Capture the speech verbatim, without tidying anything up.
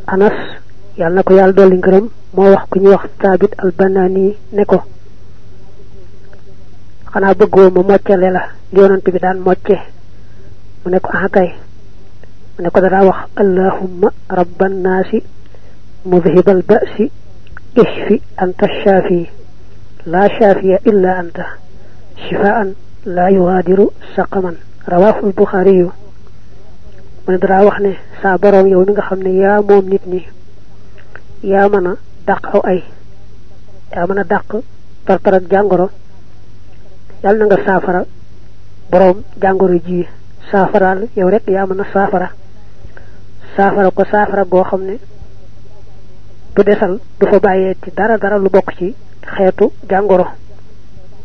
Anas yàlla na ko yàlla dolli ngërëm moo wax ku ñuy wax Saabit al-Banani ne ko xanaa bëggoo ma moccale la li yonent bi daan mocce mu ne ko ah kay mu ne ko dara wax allahumma rabban naasi mudhibal ba'si ishfi anta shafi la shafiya illa anta shifaan la yughadiru saqaman rawahu al-Bukhari mu ne dara wax ne sa borom yow mi nga xam ne yaa moom nit ñi yaa mën a dàq aw ay yaa mën a dàq tartar ak jàngoro yàlla na nga saafara borom jàngoro ji saafaraal yow rek yaa mën a saafara saafara ko saafara goo xam ne du desal du fa bàyyee ci dara dara lu bokk ci xeetu jàngoro